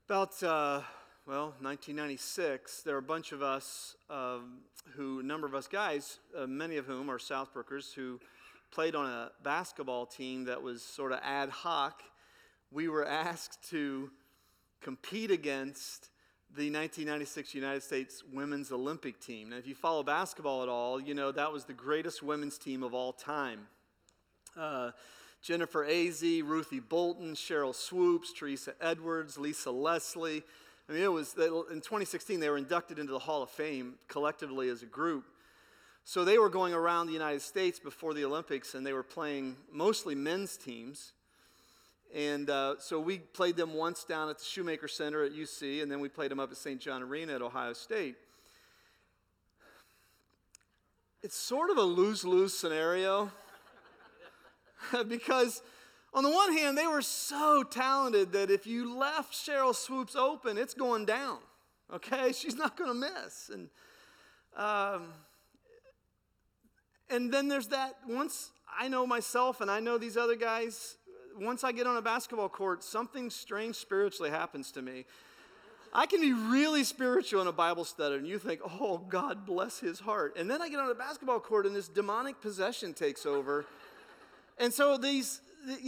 About, 1996, there were a bunch of us, a number of us guys, many of whom are Southbrookers, who played on a basketball team that was sort of ad hoc. We were asked to compete against the 1996 United States Women's Olympic team. Now, if you follow basketball at all, you know that was the greatest women's team of all time. Jennifer Azzi, Ruthie Bolton, Cheryl Swoops, Teresa Edwards, Lisa Leslie. I mean, in 2016, they were inducted into the Hall of Fame collectively as a group. So they were going around the United States before the Olympics, and they were playing mostly men's teams. And so we played them once down at the Shoemaker Center at UC, and then we played them up at St. John Arena at Ohio State. It's sort of a lose-lose scenario. Because on the one hand, they were so talented that if you left Cheryl Swoops open, it's going down, okay? She's not going to miss. And then there's that, once I know myself and I know these other guys, once I get on a basketball court, something strange spiritually happens to me. I can be really spiritual in a Bible study, and you think, oh, God bless his heart. And then I get on a basketball court, and this demonic possession takes over. And so this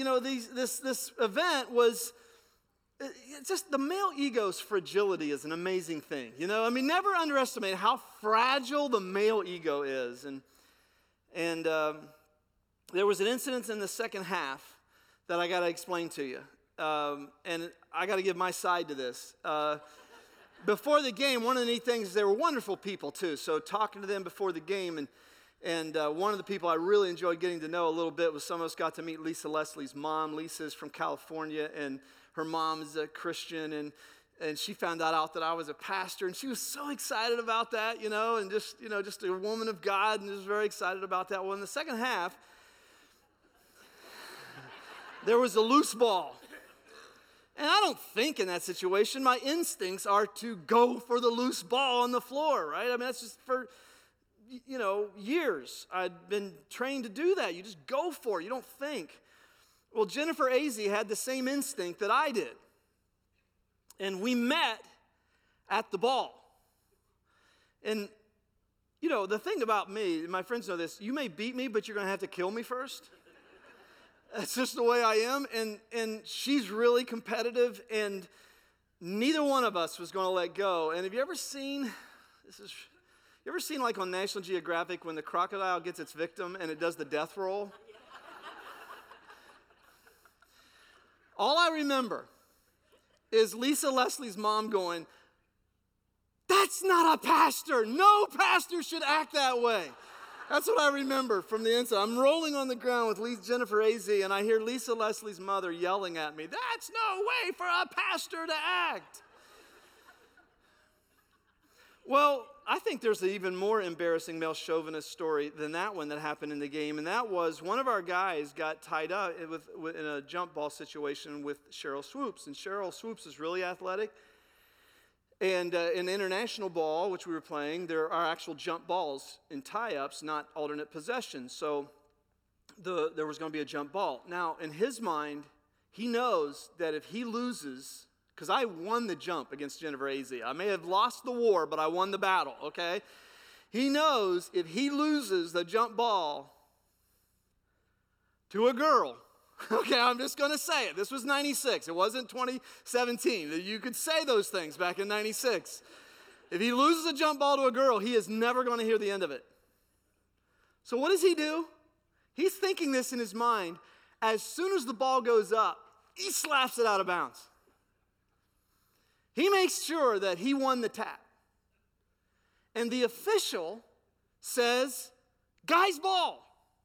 event was, it's just the male ego's fragility is an amazing thing. Never underestimate how fragile the male ego is. And there was an incident in the second half that I got to explain to you. And I got to give my side to this. Before the game, one of the neat things is they were wonderful people too. So talking to them before the game, and one of the people I really enjoyed getting to know a little bit was some of us got to meet Lisa Leslie's mom. Lisa is from California, and her mom is a Christian, and she found out that I was a pastor, and she was so excited about that, and just a woman of God, and was very excited about that. Well, in the second half, there was a loose ball. And I don't think in that situation, my instincts are to go for the loose ball on the floor, right? I mean, that's just for years. I'd been trained to do that. You just go for it. You don't think. Well, Jennifer Azzi had the same instinct that I did. And we met at the ball. And, the thing about me, my friends know this, you may beat me, but you're going to have to kill me first. That's just the way I am. And she's really competitive, and neither one of us was going to let go. And have you ever seen, like on National Geographic when the crocodile gets its victim and it does the death roll? All I remember is Lisa Leslie's mom going, "That's not a pastor. No pastor should act that way." That's what I remember from the inside. I'm rolling on the ground with Jennifer Azzi, and I hear Lisa Leslie's mother yelling at me, "That's no way for a pastor to act." Well, I think there's an even more embarrassing male chauvinist story than that one that happened in the game, and that was one of our guys got tied up in a jump ball situation with Cheryl Swoops, and Cheryl Swoops is really athletic. And in the international ball, which we were playing, there are actual jump balls in tie-ups, not alternate possessions. So there was going to be a jump ball. Now, in his mind, he knows that if he loses, because I won the jump against Jennifer Azzi. I may have lost the war, but I won the battle, okay? He knows if he loses the jump ball to a girl, okay, I'm just going to say it. This was 96. It wasn't 2017. You could say those things back in 96. If he loses a jump ball to a girl, he is never going to hear the end of it. So what does he do? He's thinking this in his mind. As soon as the ball goes up, he slaps it out of bounds. He makes sure that he won the tap. And the official says, "Guy's ball."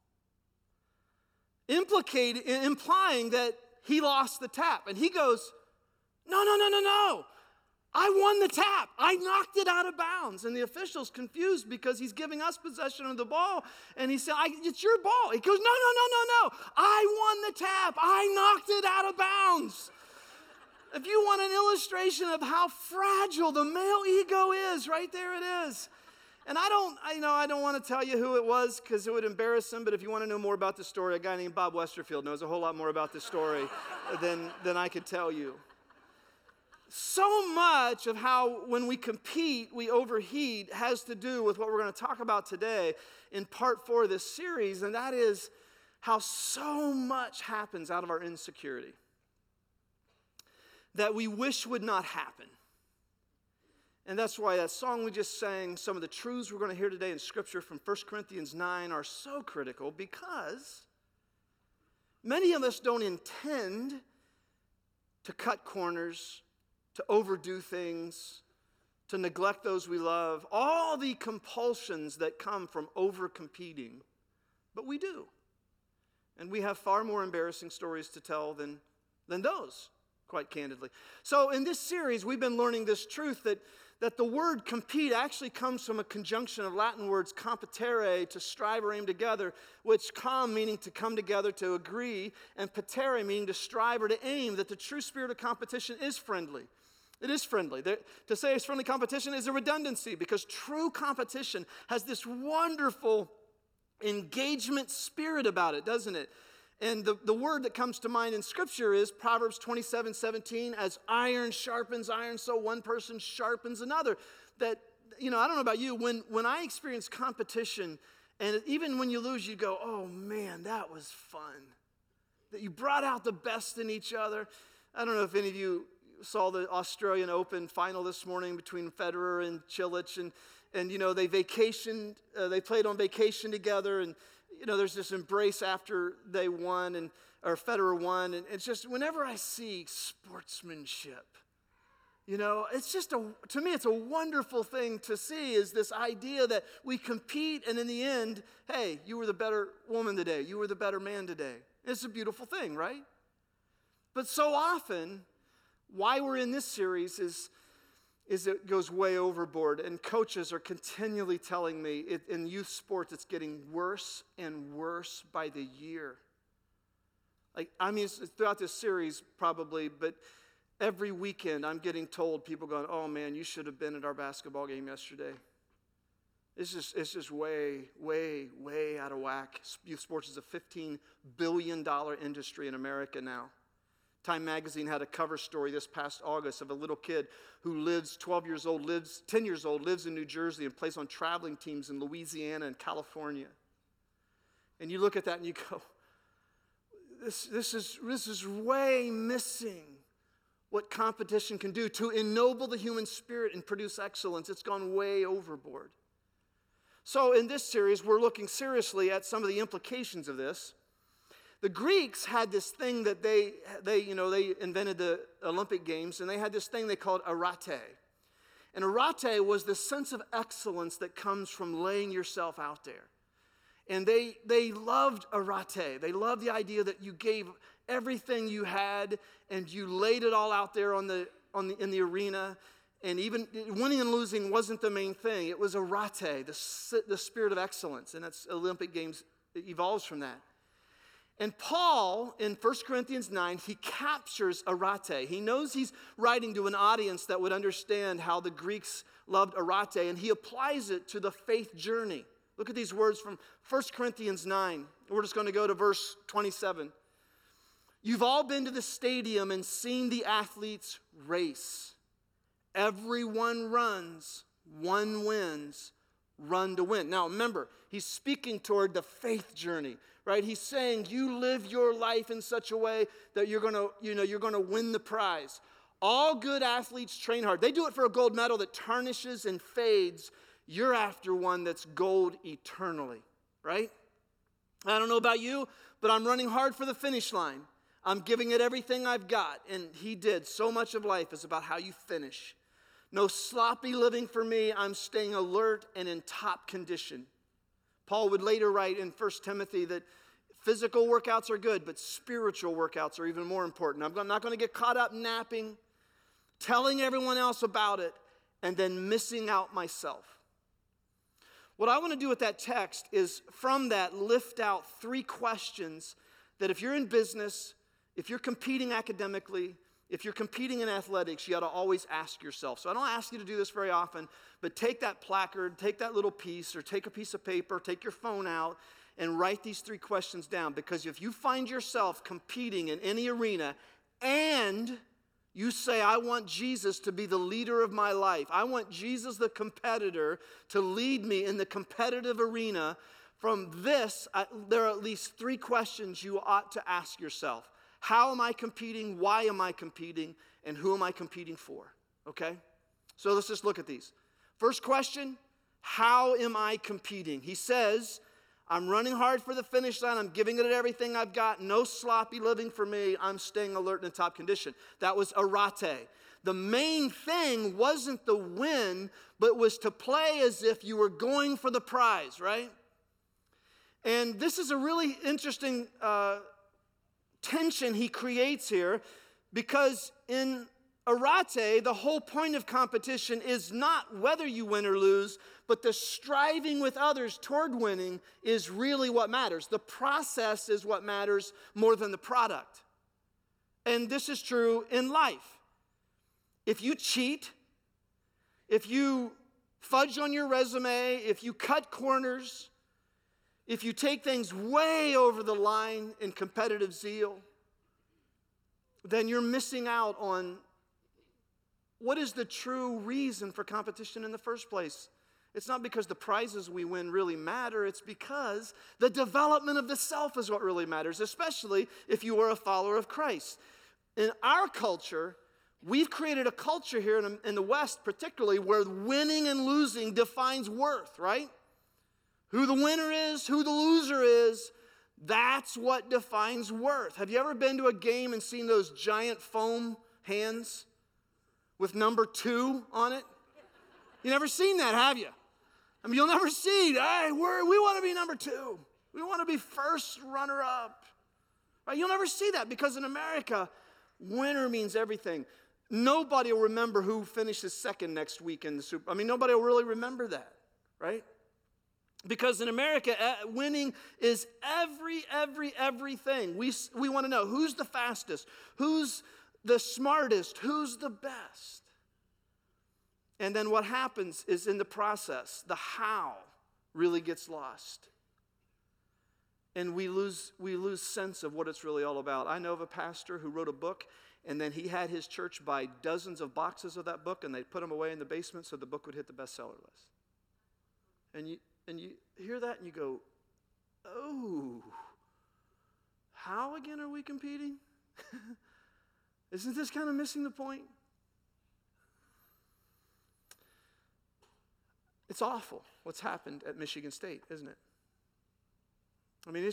Implying that he lost the tap. And he goes, No. I won the tap. I knocked it out of bounds. And the official's confused because he's giving us possession of the ball. And he said, "It's your ball." He goes, No. I won the tap. I knocked it out of bounds. If you want an illustration of how fragile the male ego is, right there it is. And I don't want to tell you who it was because it would embarrass him, but if you want to know more about the story, a guy named Bob Westerfield knows a whole lot more about this story than I could tell you. so much of how when we compete, we overheat has to do with what we're going to talk about today in part 4 of this series, and that is how so much happens out of our insecurity that we wish would not happen. And that's why that song we just sang, some of the truths we're going to hear today in Scripture from 1 Corinthians 9 are so critical, because many of us don't intend to cut corners, to overdo things, to neglect those we love, all the compulsions that come from over-competing, but we do. And we have far more embarrassing stories to tell than those, quite candidly. So in this series, we've been learning this truth that the word compete actually comes from a conjunction of Latin words competere, to strive or aim together, which com meaning to come together, to agree, and petere meaning to strive or to aim, that the true spirit of competition is friendly. It is friendly. To say it's friendly competition is a redundancy, because true competition has this wonderful engagement spirit about it, doesn't it? And the word that comes to mind in Scripture is Proverbs 27:17, as iron sharpens iron, so one person sharpens another. That, I don't know about you, when I experience competition, and even when you lose, you go, oh man, that was fun. That you brought out the best in each other. I don't know if any of you saw the Australian Open final this morning between Federer and Cilic, and they vacationed, they played on vacation together, and there's this embrace after they won, or Federer won, and it's just, whenever I see sportsmanship, it's just to me, it's a wonderful thing to see, is this idea that we compete, and in the end, hey, you were the better woman today, you were the better man today. It's a beautiful thing, right? But so often, why we're in this series is it goes way overboard, and coaches are continually telling me in youth sports it's getting worse and worse by the year. It's throughout this series probably, but every weekend I'm getting told, people going, oh man, you should have been at our basketball game yesterday. It's just way, way, way out of whack. Youth sports is a $15 billion industry in America now. Time magazine had a cover story this past August of a little kid who lives 10 years old, lives in New Jersey and plays on traveling teams in Louisiana and California. And you look at that and you go, this is way missing what competition can do to ennoble the human spirit and produce excellence. It's gone way overboard. So in this series, we're looking seriously at some of the implications of this. The Greeks had this thing that they invented the Olympic Games, and they had this thing they called arete. And arete was the sense of excellence that comes from laying yourself out there. And they loved arete. They loved the idea that you gave everything you had and you laid it all out there in the arena. And even winning and losing wasn't the main thing. It was arete, the spirit of excellence. And that's Olympic Games evolves from that. And Paul, in 1 Corinthians 9, he captures arete. He knows he's writing to an audience that would understand how the Greeks loved arete, and he applies it to the faith journey. Look at these words from 1 Corinthians 9. We're just going to go to verse 27. You've all been to the stadium and seen the athletes race. Everyone runs, one wins, run to win. Now remember, he's speaking toward the faith journey. Right? He's saying you live your life in such a way that you're going to win the prize. All good athletes train hard. They do it for a gold medal that tarnishes and fades. You're after one that's gold eternally, right? I don't know about you, but I'm running hard for the finish line. I'm giving it everything I've got, and he did. So much of life is about how you finish. No sloppy living for me. I'm staying alert and in top condition. Paul would later write in 1 Timothy that physical workouts are good, but spiritual workouts are even more important. I'm not going to get caught up napping, telling everyone else about it, and then missing out myself. What I want to do with that text is from that lift out 3 questions that if you're in business, if you're competing academically, if you're competing in athletics, you ought to always ask yourself. So I don't ask you to do this very often, but take that placard, take that little piece, or take a piece of paper, take your phone out, and write these 3 questions down. Because if you find yourself competing in any arena and You say, I want Jesus to be the leader of my life. I want Jesus, the competitor, to lead me in the competitive arena. From this, there are at least 3 questions you ought to ask yourself. How am I competing? Why am I competing? And who am I competing for? Okay? So let's just look at these. First question, how am I competing? He says, I'm running hard for the finish line. I'm giving it everything I've got. No sloppy living for me. I'm staying alert and in top condition. That was arete. The main thing wasn't the win, but was to play as if you were going for the prize, right? And this is a really interesting tension he creates here, because in arete, the whole point of competition is not whether you win or lose, but the striving with others toward winning is really what matters. The process is what matters more than the product. And this is true in life. If you cheat, if you fudge on your resume, if you cut corners, if you take things way over the line in competitive zeal, then you're missing out on what is the true reason for competition in the first place. It's not because the prizes we win really matter. It's because the development of the self is what really matters, especially if you are a follower of Christ. In our culture, we've created a culture here in the West particularly where winning and losing defines worth, right? Who the winner is, who the loser is, that's what defines worth. Have you ever been to a game and seen those giant foam hands with number 2 on it? You never seen that, have you? I mean, you'll never see, hey, we want to be number 2. We want to be first runner-up. Right? You'll never see that because in America, winner means everything. Nobody will remember who finishes second next week in the Super. I mean, nobody will really remember right? Because in America, winning is everything. We want to know who's the fastest, who's the smartest, who's the best. And then what happens is in the process, the how really gets lost. And we lose sense of what it's really all about. I know of a pastor who wrote a book, and then he had his church buy dozens of boxes of that book, and they put them away in the basement so the book would hit the bestseller list. And you hear that and you go, oh, how again are we competing? Isn't this kind of missing the point? It's awful what's happened at Michigan State, isn't it? I mean,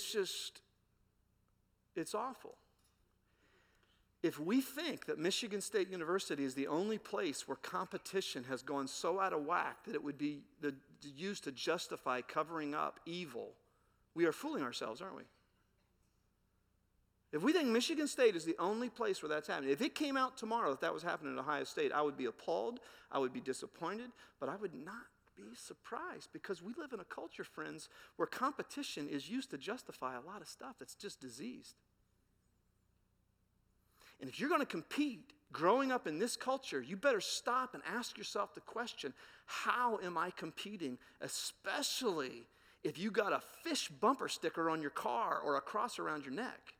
it's awful. If we think that Michigan State University is the only place where competition has gone so out of whack that it would be used to justify covering up evil, we are fooling ourselves, aren't we? If we think Michigan State is the only place where that's happening, if it came out tomorrow that was happening at Ohio State, I would be appalled, I would be disappointed, but I would not be surprised because we live in a culture, friends, where competition is used to justify a lot of stuff that's just diseased. And if you're going to compete growing up in this culture, you better stop and ask yourself the question, how am I competing? Especially if you got a fish bumper sticker on your car or a cross around your neck.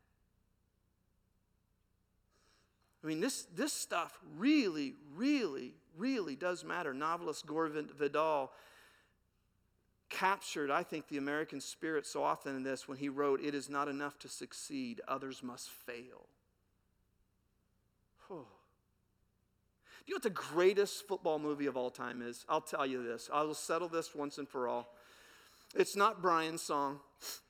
I mean, this stuff really, really, really does matter. Novelist Gore Vidal captured, I think, the American spirit so often in this when he wrote, "It is not enough to succeed, others must fail." Oh. Do you know what the greatest football movie of all time is? I'll tell you this. I will settle this once and for all. It's not Brian's song.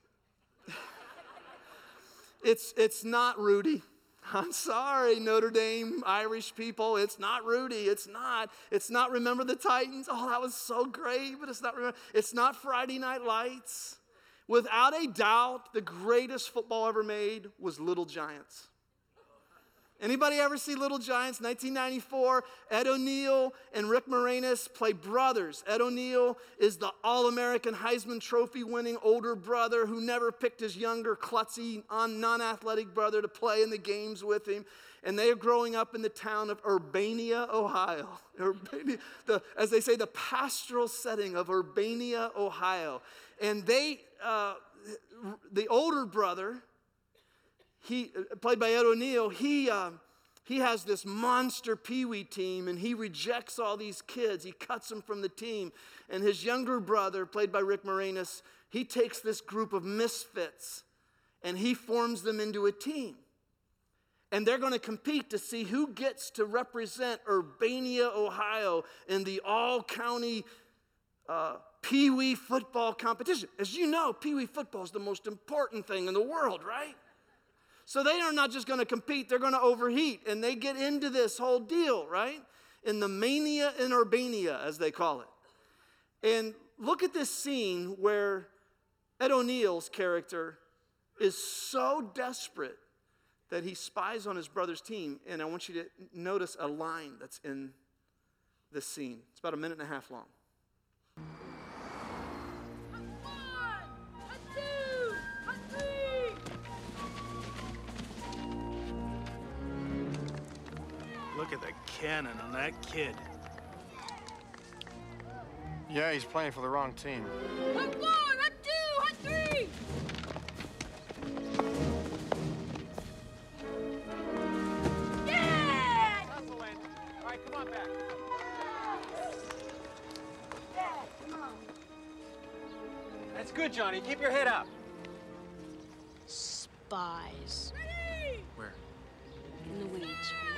It's not Rudy. I'm sorry, Notre Dame, Irish people. It's not Rudy. It's not Remember the Titans. Oh, that was so great, but it's not Friday Night Lights. Without a doubt, the greatest football ever made was Little Giants. Anybody ever see Little Giants? 1994, Ed O'Neill and Rick Moranis play brothers. Ed O'Neill is the All-American Heisman Trophy winning older brother who never picked his younger, klutzy, non-athletic brother to play in the games with him. And they are growing up in the town of Urbana, Ohio. As they say, the pastoral setting of Urbana, Ohio. And the older brother, he played by Ed O'Neill, he he has this monster peewee team, and he rejects all these kids. He cuts them from the team. And his younger brother, played by Rick Moranis, he takes this group of misfits, and he forms them into a team. And they're going to compete to see who gets to represent Urbana, Ohio in the all-county peewee football competition. As you know, peewee football is the most important thing in the world, right? So they are not just going to compete, they're going to overheat. And they get into this whole deal, right? In the Mania in Urbana, as they call it. And look at this scene where Ed O'Neill's character is so desperate that he spies on his brother's team. And I want you to notice a line that's in this scene. It's about 1.5 minutes long. Look at the cannon on that kid. Yeah, he's playing for the wrong team. Hut 1, Hut 2, Hut 3! Yeah! Hustle, Landon. All right, come on back. Dad, come on. That's good, Johnny. Keep your head up. Spies. Ready! Where? In the weeds.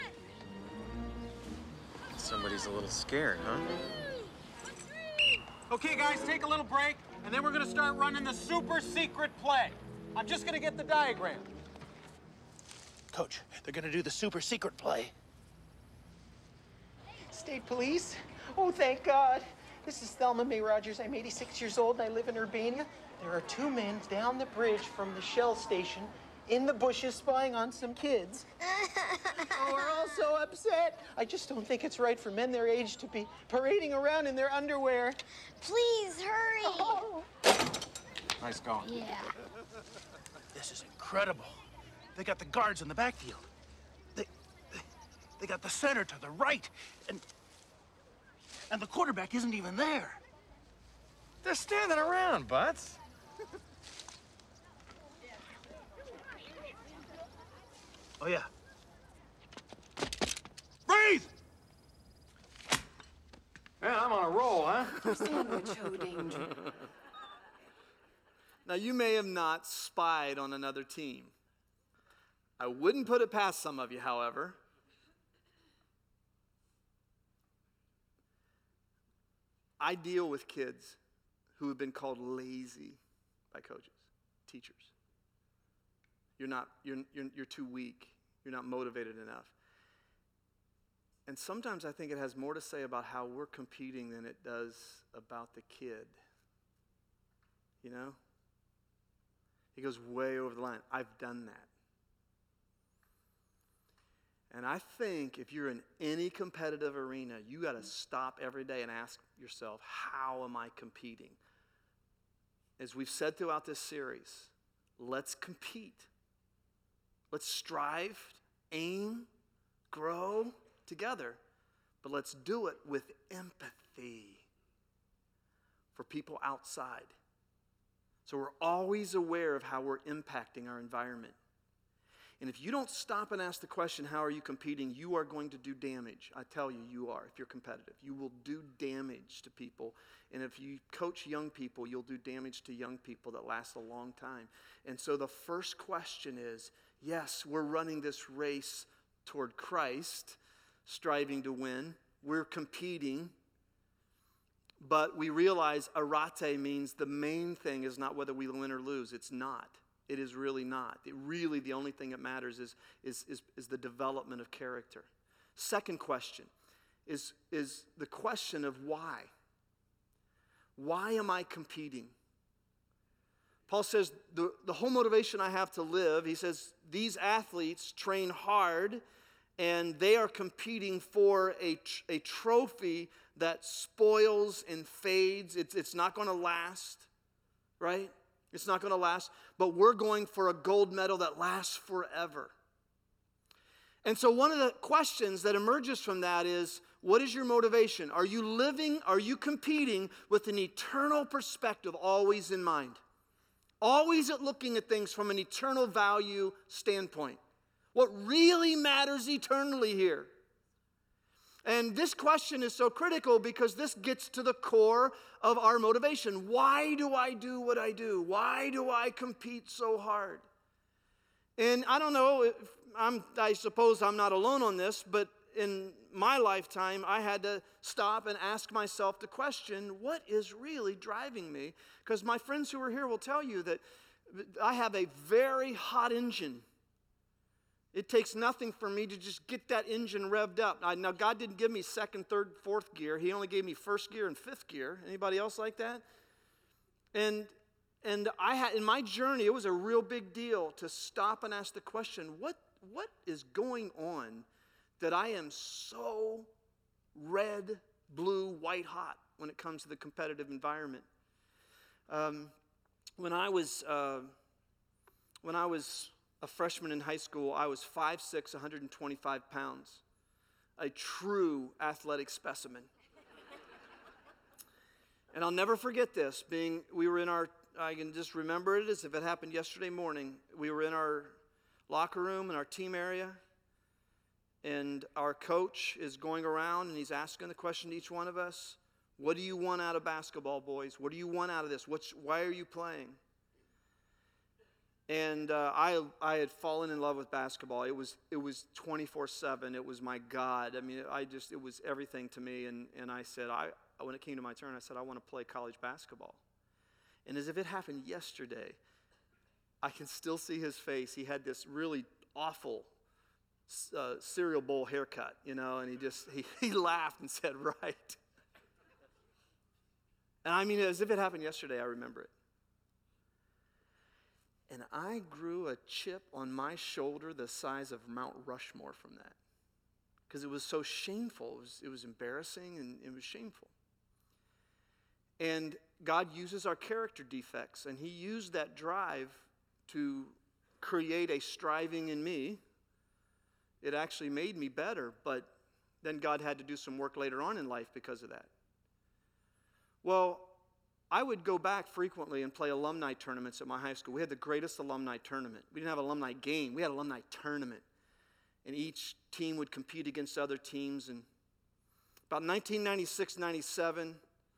Somebody's a little scared, huh? Hut 3! Okay, guys, take a little break, and then we're gonna start running the super secret play. I'm just gonna get the diagram. Coach, they're gonna do the super secret play. State Police? Oh, thank God. This is Thelma Mae Rogers. I'm 86 years old and I live in Urbana. There are 2 men down the bridge from the Shell station in the bushes spying on some kids. Oh, we're all so upset. I just don't think it's right for men their age to be parading around in their underwear. Please, hurry. Oh. Nice going. Yeah. This is incredible. They got the guards in the backfield. They got the center to the right, and the quarterback isn't even there. They're standing around, Butts. Oh, yeah. Breathe! Man, I'm on a roll, huh? Sandwich, oh danger. Now, you may have not spied on another team. I wouldn't put it past some of you, however. I deal with kids who have been called lazy by coaches, teachers. You're too weak. You're not motivated enough. And sometimes I think it has more to say about how we're competing than it does about the kid. You know? He goes way over the line. I've done that. And I think if you're in any competitive arena, you got to stop every day and ask yourself, how am I competing? As we've said throughout this series, let's compete. Let's strive, aim, grow together, but let's do it with empathy for people outside. So we're always aware of how we're impacting our environment. And if you don't stop and ask the question, how are you competing, you are going to do damage. I tell you, you are, if you're competitive. You will do damage to people. And if you coach young people, you'll do damage to young people that lasts a long time. And so the first question is, yes, we're running this race toward Christ, striving to win. We're competing. But we realize arate means the main thing is not whether we win or lose. It's not. It is really not. Really, the only thing that matters is the development of character. Second question is the question of why. Why am I competing? Paul says the whole motivation I have to live, he says, these athletes train hard and they are competing for a trophy that spoils and fades. It's not going to last, right? It's not going to last, but we're going for a gold medal that lasts forever. And so one of the questions that emerges from that is, what is your motivation? Are you competing with an eternal perspective always in mind? Always looking at things from an eternal value standpoint. What really matters eternally here? And this question is so critical because this gets to the core of our motivation. Why do I do what I do? Why do I compete so hard? And I don't know, I suppose I'm not alone on this, but in my lifetime, I had to stop and ask myself the question, what is really driving me? Because my friends who are here will tell you that I have a very hot engine. It takes nothing for me to just get that engine revved up. Now, God didn't give me second, third, fourth gear. He only gave me first gear and fifth gear. Anybody else like that? And I had, in my journey, it was a real big deal to stop and ask the question, what is going on that I am so red, blue, white hot when it comes to the competitive environment? When I was a freshman in high school, I was 5'6", 125 pounds, a true athletic specimen. And I'll never forget this, we were in our, I can just remember it as if it happened yesterday morning. We were in our locker room in our team area, and our coach is going around and he's asking the question to each one of us, what do you want out of basketball, boys? What do you want out of this? Why are you playing? And I had fallen in love with basketball. It was 24/7. It was my God. I mean, it was everything to me. And I said, when it came to my turn, I said, I want to play college basketball. And as if it happened yesterday, I can still see his face. He had this really awful cereal bowl haircut, and he laughed and said, right. And I mean, as if it happened yesterday, I remember it. And I grew a chip on my shoulder the size of Mount Rushmore from that. Because it was so shameful. It was embarrassing and it was shameful. And God uses our character defects. And he used that drive to create a striving in me. It actually made me better. But then God had to do some work later on in life because of that. Well, I would go back frequently and play alumni tournaments at my high school. We had the greatest alumni tournament. We didn't have an alumni game. We had an alumni tournament. And each team would compete against other teams. And about 1996, 97,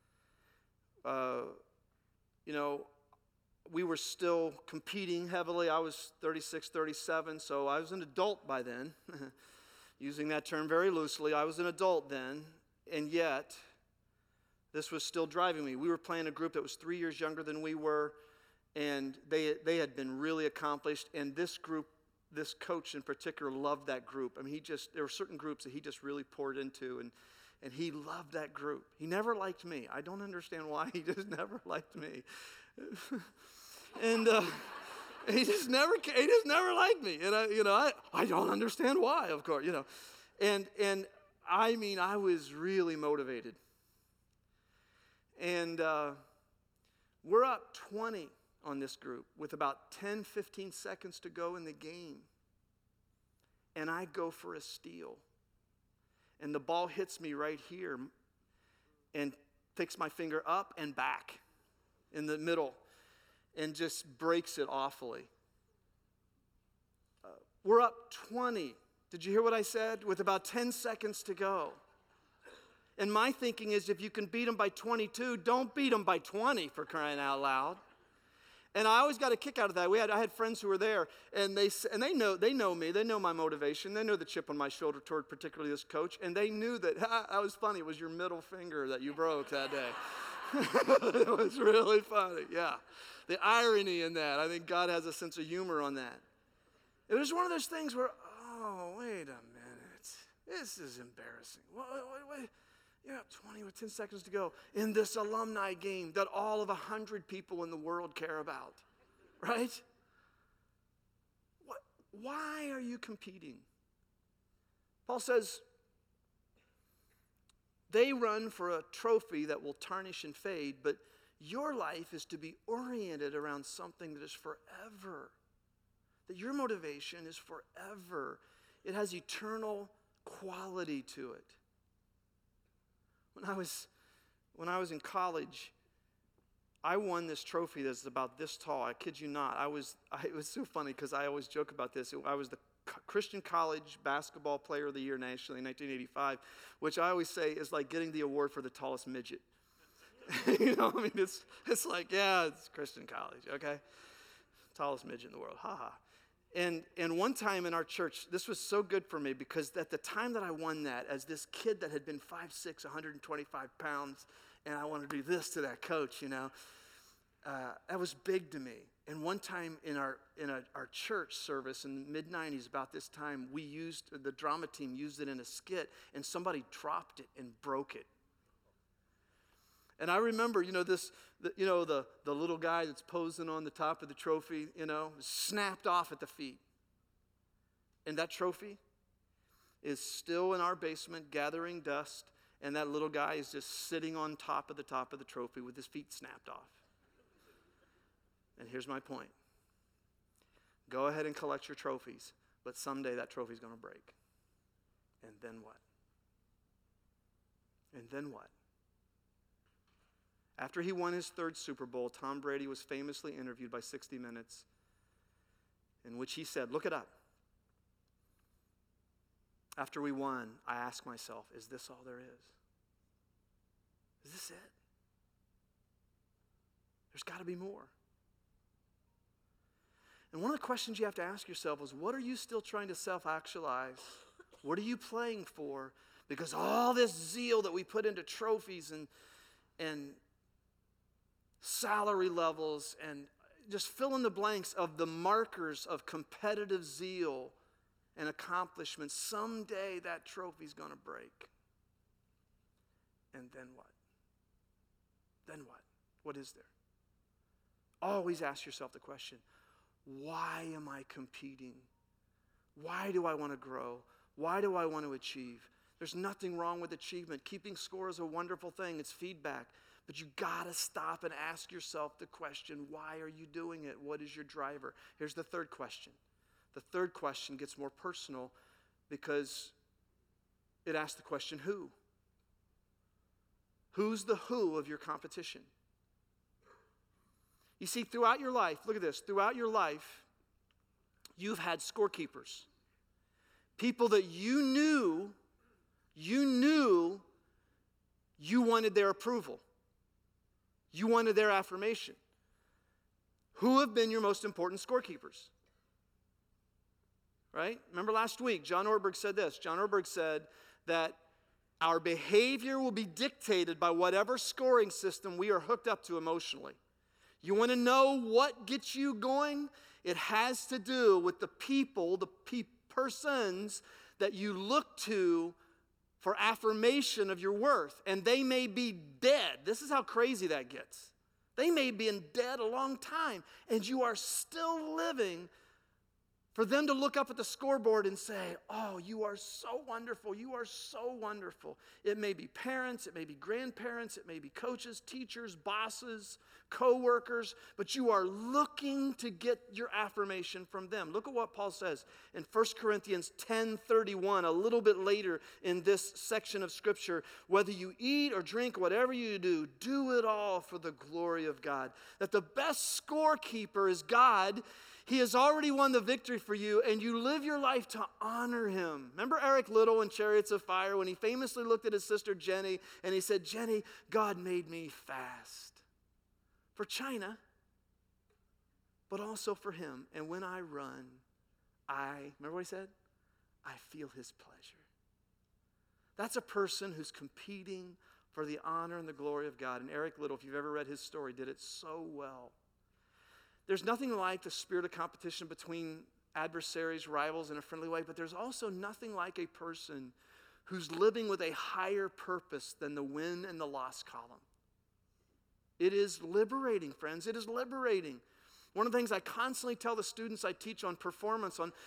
we were still competing heavily. I was 36, 37, so I was an adult by then. Using that term very loosely, I was an adult then. And yet, this was still driving me. We were playing a group that was 3 years younger than we were, and they had been really accomplished. And this group, this coach in particular, loved that group. I mean, there were certain groups that he just really poured into, and he loved that group. He never liked me. I don't understand why. He just never liked me. And he just never liked me. And I don't understand why, of course, And I mean, I was really motivated. And we're up 20 on this group with about 10, 15 seconds to go in the game. And I go for a steal. And the ball hits me right here and takes my finger up and back in the middle and just breaks it awfully. We're up 20. Did you hear what I said? With about 10 seconds to go. And my thinking is, if you can beat them by 22, don't beat them by 20, for crying out loud. And I always got a kick out of that. I had friends who were there, and they know me. They know my motivation. They know the chip on my shoulder toward particularly this coach. And they knew that was funny. It was your middle finger that you broke that day. It was really funny. Yeah, the irony in that. I think God has a sense of humor on that. It was one of those things where, oh, wait a minute, this is embarrassing. What? You're up 20 with 10 seconds to go in this alumni game that all of 100 people in the world care about, right? Why are you competing? Paul says, they run for a trophy that will tarnish and fade, but your life is to be oriented around something that is forever. That your motivation is forever. It has eternal quality to it. When I was in college, I won this trophy that's about this tall. I kid you not. It was so funny because I always joke about this. I was the Christian College Basketball Player of the Year nationally in 1985, which I always say is like getting the award for the tallest midget. You know, I mean, it's like, yeah, it's Christian College, okay? Tallest midget in the world, ha. And one time in our church, this was so good for me because at the time that I won that, as this kid that had been 5'6", 125 pounds, and I wanted to do this to that coach, you know, that was big to me. And one time in our church service in the mid-'90s, about this time, the drama team used it in a skit, and somebody dropped it and broke it. And I remember, you know, the little guy that's posing on the top of the trophy, you know, snapped off at the feet. And that trophy is still in our basement gathering dust, and that little guy is just sitting on top of the trophy with his feet snapped off. And here's my point. Go ahead and collect your trophies, but someday that trophy's going to break. And then what? And then what? After he won his third Super Bowl, Tom Brady was famously interviewed by 60 Minutes, in which he said, look it up. After we won, I asked myself, is this all there is? Is this it? There's got to be more. And one of the questions you have to ask yourself is, what are you still trying to self-actualize? What are you playing for? Because all this zeal that we put into trophies and salary levels and just fill in the blanks of the markers of competitive zeal and accomplishment, someday that trophy's going to break. And then what? Then what? What is there? Always ask yourself the question, why am I competing? Why do I want to grow? Why do I want to achieve? There's nothing wrong with achievement. Keeping score is a wonderful thing. It's feedback. But you got to stop and ask yourself the question, why are you doing it? What is your driver? Here's the third question. The third question gets more personal because it asks the question, who? Who's the who of your competition? You see, throughout your life, look at this, throughout your life, you've had scorekeepers. People that you knew you wanted their approval. You wanted their affirmation. Who have been your most important scorekeepers? Right? Remember last week, John Ortberg said this. John Ortberg said that our behavior will be dictated by whatever scoring system we are hooked up to emotionally. You want to know what gets you going? It has to do with the people, persons that you look to for affirmation of your worth. And they may be dead. This is how crazy that gets. They may be dead a long time, and you are still living for them to look up at the scoreboard and say, oh, you are so wonderful, you are so wonderful. It may be parents, it may be grandparents, it may be coaches, teachers, bosses, co-workers, but you are looking to get your affirmation from them. Look at what Paul says in 1 Corinthians 10:31, a little bit later in this section of Scripture. Whether you eat or drink, whatever you do, do it all for the glory of God. That the best scorekeeper is God. He has already won the victory for you, and you live your life to honor him. Remember Eric Liddell in Chariots of Fire when he famously looked at his sister Jenny and he said, Jenny, God made me fast for China, but also for him. And when I run, remember what he said? I feel his pleasure. That's a person who's competing for the honor and the glory of God. And Eric Liddell, if you've ever read his story, did it so well. There's nothing like the spirit of competition between adversaries, rivals in a friendly way, but there's also nothing like a person who's living with a higher purpose than the win and the loss column. It is liberating, friends. It is liberating. One of the things I constantly tell the students I teach on performance, on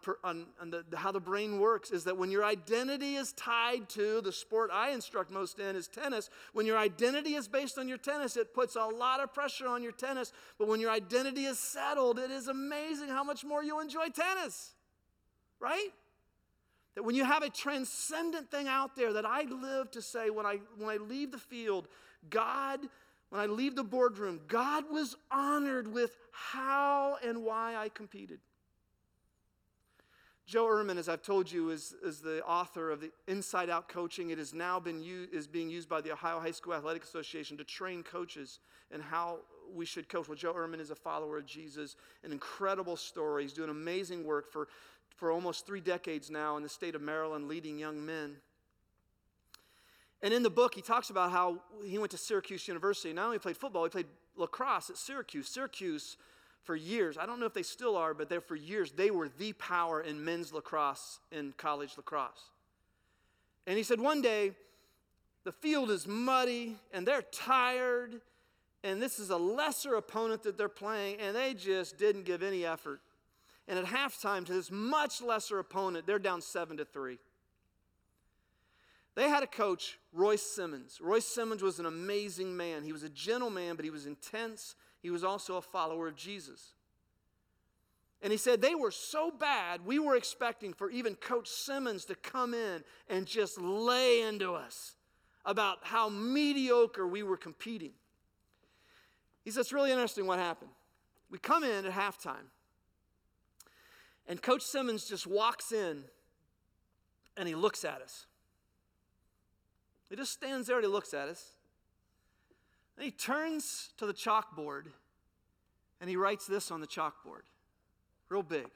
how the brain works, is that when your identity is tied to the sport I instruct most in is tennis. When your identity is based on your tennis, it puts a lot of pressure on your tennis. But when your identity is settled, it is amazing how much more you enjoy tennis, right? That when you have a transcendent thing out there that I live to say, when I leave the field, when I leave the boardroom, God was honored with how and why I competed. Joe Ehrmann, as I've told you, is the author of the Inside Out Coaching. It is now being used by the Ohio High School Athletic Association to train coaches in how we should coach. Well, Joe Ehrmann is a follower of Jesus, an incredible story. He's doing amazing work for almost 3 decades now in the state of Maryland, leading young men. And in the book, he talks about how he went to Syracuse University. Not only played football, he played lacrosse at Syracuse. Syracuse, for years, I don't know if they still are, but for years, they were the power in men's lacrosse, in college lacrosse. And he said one day, the field is muddy, and they're tired, and this is a lesser opponent that they're playing, and they just didn't give any effort. And at halftime, to this much lesser opponent, they're down 7-3. They had a coach, Royce Simmons. Royce Simmons was an amazing man. He was a gentleman, but he was intense. He was also a follower of Jesus. And he said they were so bad, we were expecting for even Coach Simmons to come in and just lay into us about how mediocre we were competing. He said, it's really interesting what happened. We come in at halftime, and Coach Simmons just walks in, and he looks at us. He just stands there and he looks at us. And he turns to the chalkboard and he writes this on the chalkboard, real big,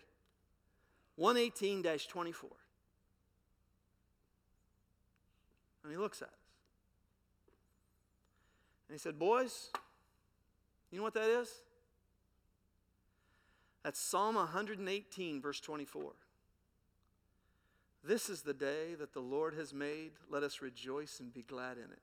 118-24. And he looks at us. And he said, boys, you know what that is? That's Psalm 118, verse 24. This is the day that the Lord has made. Let us rejoice and be glad in it.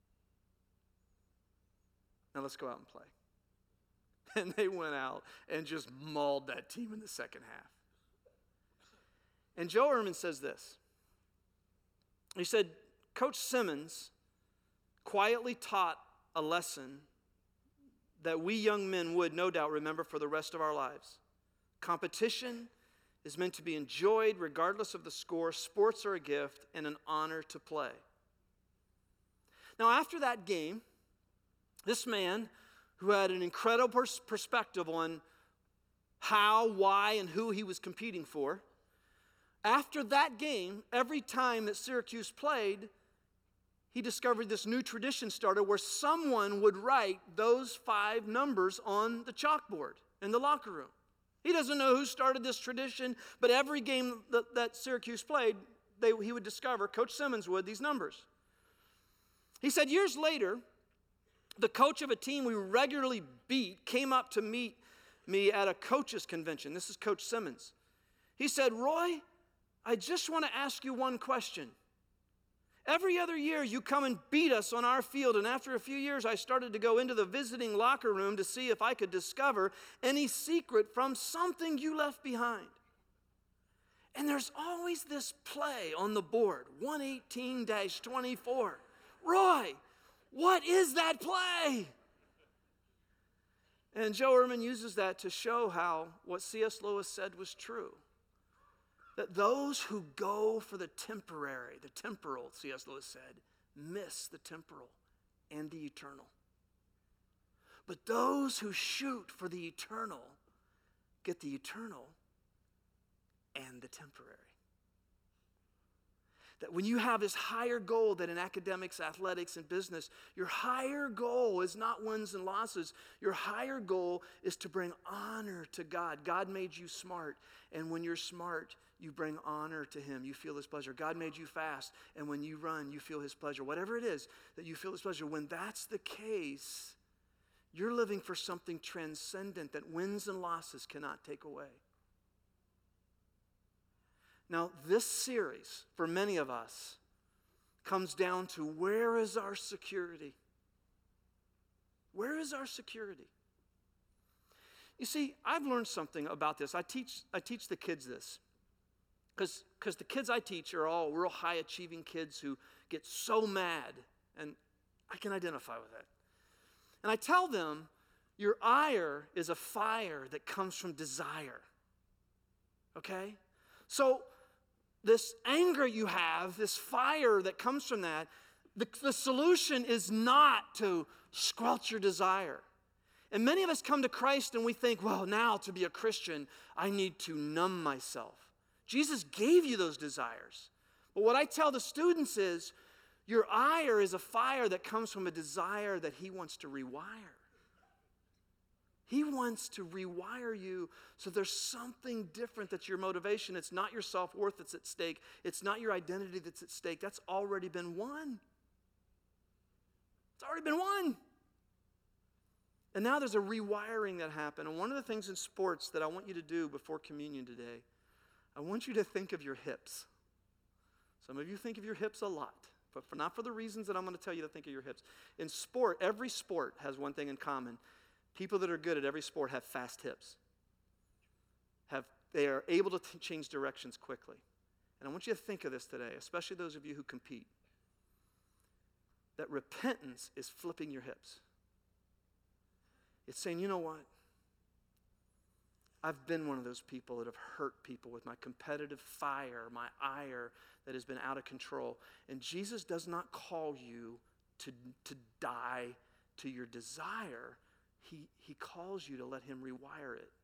Now let's go out and play. And they went out and just mauled that team in the second half. And Joe Ehrmann says this. He said, Coach Simmons quietly taught a lesson that we young men would no doubt remember for the rest of our lives. Competition is meant to be enjoyed regardless of the score. Sports are a gift and an honor to play. Now, after that game, this man who had an incredible perspective on how, why, and who he was competing for, after that game, every time that Syracuse played, he discovered this new tradition started where someone would write those 5 numbers on the chalkboard in the locker room. He doesn't know who started this tradition, but every game that Syracuse played, he would discover, Coach Simmons would, these numbers. He said years later, the coach of a team we regularly beat came up to meet me at a coaches convention. This is Coach Simmons. He said, Roy, I just want to ask you one question. Every other year you come and beat us on our field, and after a few years I started to go into the visiting locker room to see if I could discover any secret from something you left behind. And there's always this play on the board, 118-24. Roy, what is that play? And Joe Ehrmann uses that to show how what C.S. Lewis said was true. That those who go for the temporary, the temporal, C.S. Lewis said, miss the temporal and the eternal. But those who shoot for the eternal get the eternal and the temporary. That when you have this higher goal that in academics, athletics, and business, your higher goal is not wins and losses. Your higher goal is to bring honor to God. God made you smart, and when you're smart, you bring honor to Him. You feel His pleasure. God made you fast, and when you run, you feel His pleasure. Whatever it is that you feel His pleasure, when that's the case, you're living for something transcendent that wins and losses cannot take away. Now, this series, for many of us, comes down to where is our security? Where is our security? You see, I've learned something about this. I teach the kids this. Because the kids I teach are all real high-achieving kids who get so mad, and I can identify with that. And I tell them, your ire is a fire that comes from desire. Okay? So, this anger you have, this fire that comes from that, the solution is not to squelch your desire. And many of us come to Christ and we think, well, now to be a Christian, I need to numb myself. Jesus gave you those desires. But what I tell the students is, your ire is a fire that comes from a desire that he wants to rewire. He wants to rewire you so there's something different that's your motivation. It's not your self-worth that's at stake. It's not your identity that's at stake. That's already been won. It's already been won. And now there's a rewiring that happened. And one of the things in sports that I want you to do before communion today, I want you to think of your hips. Some of you think of your hips a lot, but not for the reasons that I'm going to tell you to think of your hips. In sport, every sport has one thing in common. People that are good at every sport have fast hips. They are able to change directions quickly. And I want you to think of this today, especially those of you who compete, that repentance is flipping your hips. It's saying, you know what? I've been one of those people that have hurt people with my competitive fire, my ire that has been out of control. And Jesus does not call you to die to your desire. He calls you to let him rewire it,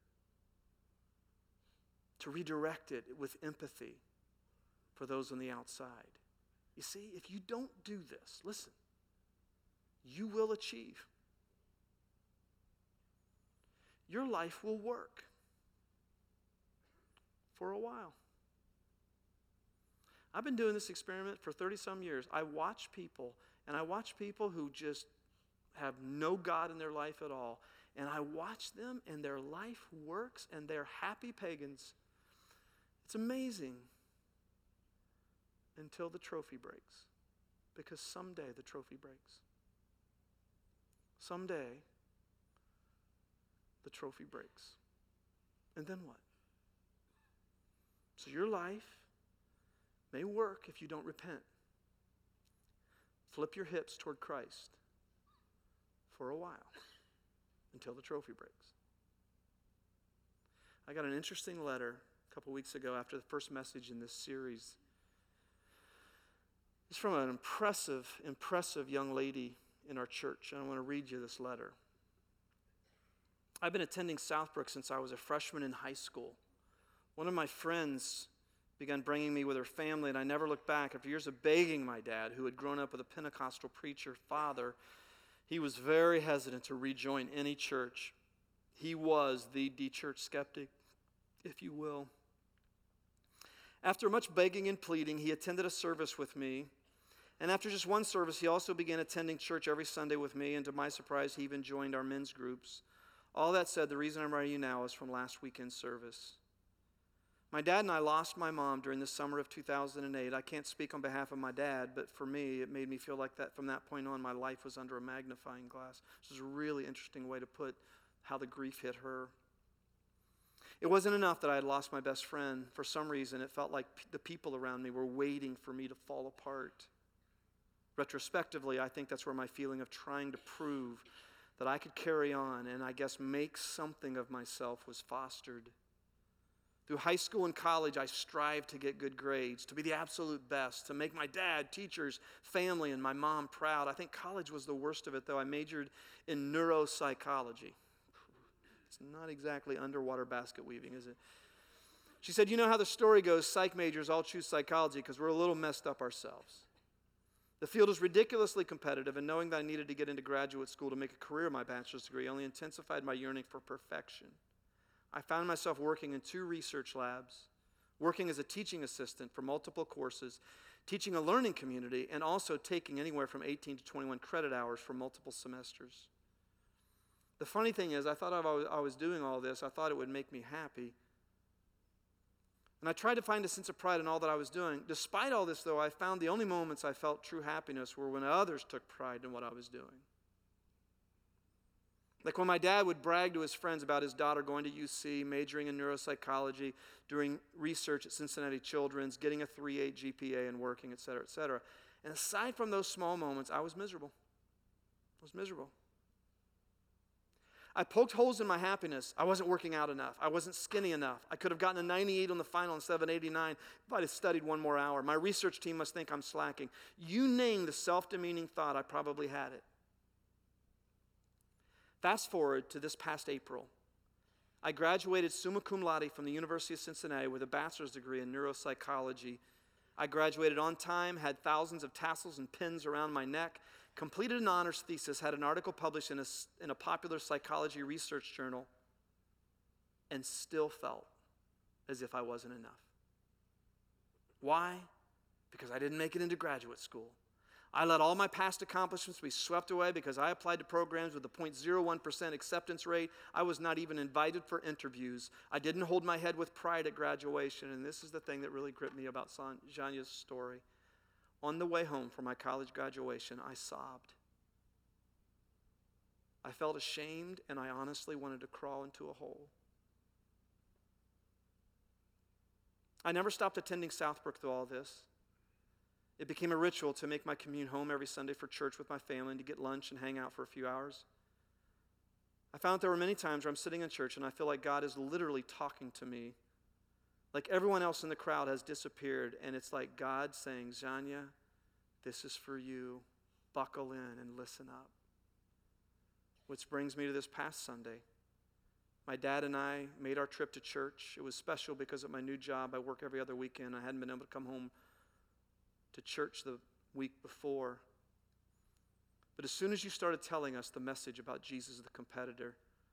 to redirect it with empathy for those on the outside. You see, if you don't do this, listen, you will achieve. Your life will work for a while. I've been doing this experiment for 30-some years. I watch people who just have no God in their life at all. And I watch them, and their life works, and they're happy pagans. It's amazing until the trophy breaks. Because someday the trophy breaks. Someday the trophy breaks. And then what? So your life may work if you don't repent. Flip your hips toward Christ for a while until the trophy breaks. I got an interesting letter a couple weeks ago after the first message in this series. It's from an impressive young lady in our church, and I want to read you this letter. I've been attending Southbrook since I was a freshman in high school. One of my friends began bringing me with her family, and I never looked back. After years of begging my dad, who had grown up with a Pentecostal preacher father, he was very hesitant to rejoin any church. He was the church skeptic, if you will. After much begging and pleading, he attended a service with me. And after just one service, he also began attending church every Sunday with me. And to my surprise, he even joined our men's groups. All that said, the reason I'm writing you now is from last weekend's service. My dad and I lost my mom during the summer of 2008. I can't speak on behalf of my dad, but for me, it made me feel like that from that point on, my life was under a magnifying glass. This is a really interesting way to put how the grief hit her. It wasn't enough that I had lost my best friend. For some reason, it felt like the people around me were waiting for me to fall apart. Retrospectively, I think that's where my feeling of trying to prove that I could carry on and I guess make something of myself was fostered. Through high school and college, I strived to get good grades, to be the absolute best, to make my dad, teachers, family, and my mom proud. I think college was the worst of it, though. I majored in neuropsychology. It's not exactly underwater basket weaving, is it? She said, you know how the story goes, psych majors all choose psychology because we're a little messed up ourselves. The field is ridiculously competitive, and knowing that I needed to get into graduate school to make a career in my bachelor's degree only intensified my yearning for perfection. I found myself working in 2 research labs, working as a teaching assistant for multiple courses, teaching a learning community, and also taking anywhere from 18 to 21 credit hours for multiple semesters. The funny thing is, I thought I was doing all this. I thought it would make me happy. And I tried to find a sense of pride in all that I was doing. Despite all this, though, I found the only moments I felt true happiness were when others took pride in what I was doing. Like when my dad would brag to his friends about his daughter going to UC, majoring in neuropsychology, doing research at Cincinnati Children's, getting a 3.8 GPA and working, et cetera, et cetera. And aside from those small moments, I was miserable. I poked holes in my happiness. I wasn't working out enough. I wasn't skinny enough. I could have gotten a 98 on the final instead of an 89 if I'd have studied one more hour. My research team must think I'm slacking. You name the self-demeaning thought, I probably had it. Fast forward to this past April. I graduated summa cum laude from the University of Cincinnati with a bachelor's degree in neuropsychology. I graduated on time, had thousands of tassels and pins around my neck, completed an honors thesis, had an article published in a popular psychology research journal, and still felt as if I wasn't enough. Why? Because I didn't make it into graduate school. I let all my past accomplishments be swept away because I applied to programs with a 0.01% acceptance rate. I was not even invited for interviews. I didn't hold my head with pride at graduation. And this is the thing that really gripped me about Zhanya's story. On the way home from my college graduation, I sobbed. I felt ashamed, and I honestly wanted to crawl into a hole. I never stopped attending Southbrook through all this. It became a ritual to make my commute home every Sunday for church with my family and to get lunch and hang out for a few hours. I found that there were many times where I'm sitting in church and I feel like God is literally talking to me. Like everyone else in the crowd has disappeared, and it's like God saying, Zhanya, this is for you. Buckle in and listen up. Which brings me to this past Sunday. My dad and I made our trip to church. It was special because at my new job, I work every other weekend. I hadn't been able to come home to church the week before. But as soon as you started telling us the message about Jesus the competitor,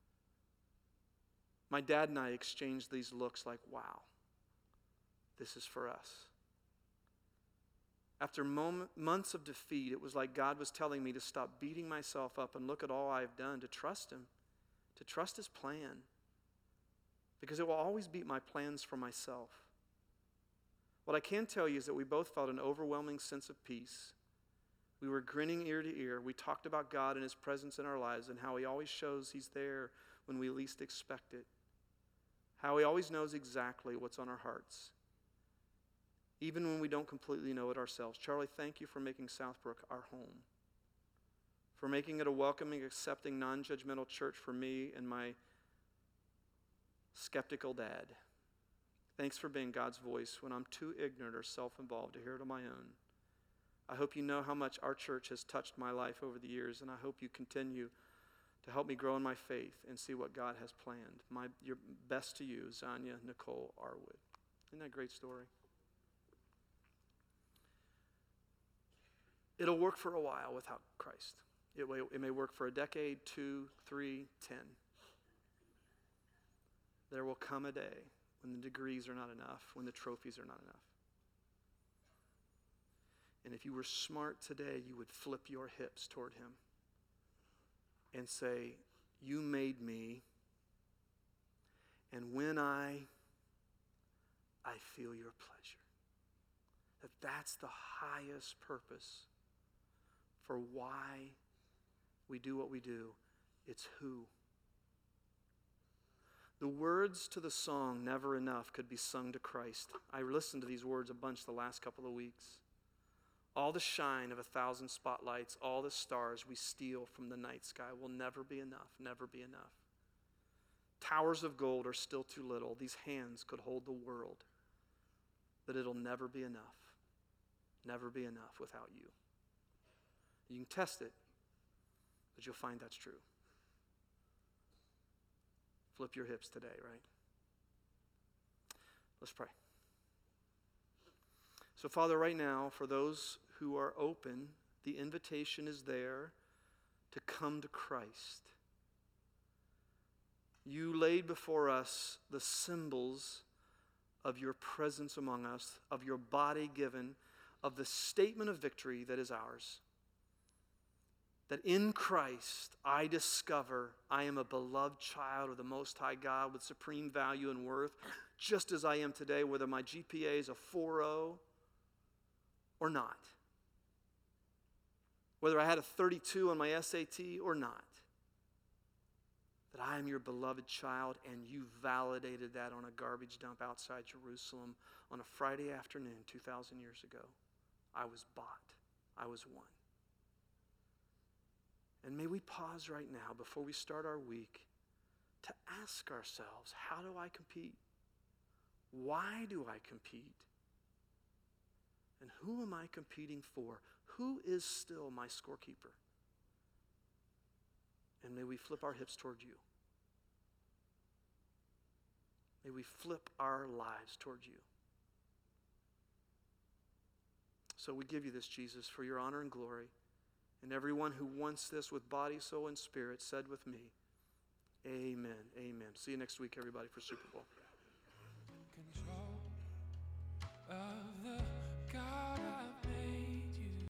my dad and I exchanged these looks like, wow, this is for us. After months of defeat, it was like God was telling me to stop beating myself up and look at all I've done, to trust Him, to trust His plan, because it will always beat my plans for myself. What I can tell you is that we both felt an overwhelming sense of peace. We were grinning ear to ear. We talked about God and His presence in our lives and how He always shows He's there when we least expect it. How He always knows exactly what's on our hearts, even when we don't completely know it ourselves. Charlie, thank you for making Southbrook our home, for making it a welcoming, accepting, non-judgmental church for me and my skeptical dad. Thanks for being God's voice when I'm too ignorant or self-involved to hear it on my own. I hope you know how much our church has touched my life over the years, and I hope you continue to help me grow in my faith and see what God has planned. Your best to you, Zhanya Nicole Arwood. Isn't that a great story? It'll work for a while without Christ. It may work for a decade, 2, 3, 10. There will come a day when the degrees are not enough, when the trophies are not enough. And if you were smart today, you would flip your hips toward Him and say, you made me, and when I feel your pleasure. That's the highest purpose for why we do what we do. It's who. The words to the song, Never Enough, could be sung to Christ. I listened to these words a bunch the last couple of weeks. All the shine of 1,000 spotlights, all the stars we steal from the night sky will never be enough, never be enough. Towers of gold are still too little. These hands could hold the world, but it'll never be enough. Never be enough without you. You can test it, but you'll find that's true. Flip your hips today, right? Let's pray. So, Father, right now, for those who are open, the invitation is there to come to Christ. You laid before us the symbols of your presence among us, of your body given, of the statement of victory that is ours. That in Christ I discover I am a beloved child of the Most High God with supreme value and worth, just as I am today, whether my GPA is a 4.0 or not. Whether I had a 32 on my SAT or not. That I am your beloved child, and you validated that on a garbage dump outside Jerusalem on a Friday afternoon 2,000 years ago. I was bought. I was won. And may we pause right now before we start our week to ask ourselves, how do I compete? Why do I compete? And who am I competing for? Who is still my scorekeeper? And may we flip our hips toward you. May we flip our lives toward you. So we give you this, Jesus, for your honor and glory. And everyone who wants this with body, soul, and spirit said with me, amen, amen. See you next week, everybody, for Super Bowl. Control.